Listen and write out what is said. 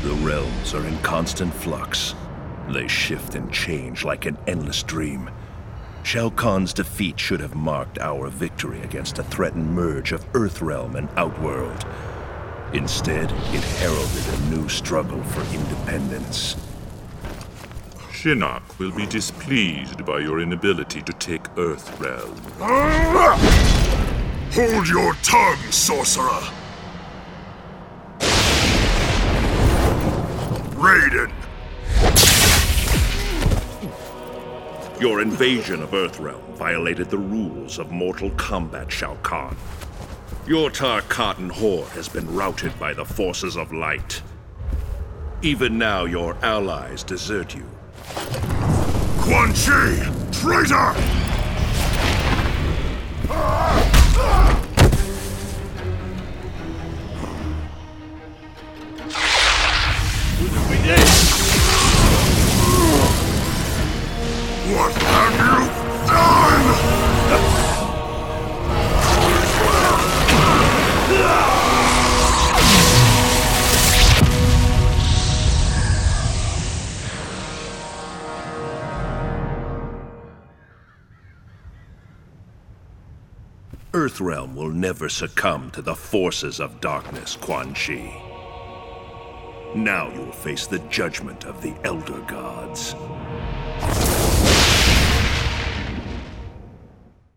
The realms are in constant flux. They shift and change like an endless dream. Shao Kahn's defeat should have marked our victory against a threatened merge of Earthrealm and Outworld. Instead, it heralded a new struggle for independence. Shinnok will be displeased by your inability to take Earthrealm. Hold your tongue, sorcerer! Raiden! Your invasion of Earthrealm violated the rules of Mortal Kombat, Shao Kahn. Your Tarkatan horde has been routed by the forces of light. Even now, your allies desert you. Quan Chi! Traitor! What have you done? Earthrealm will never succumb to the forces of darkness, Quan Chi. Now you will face the judgment of the Elder Gods.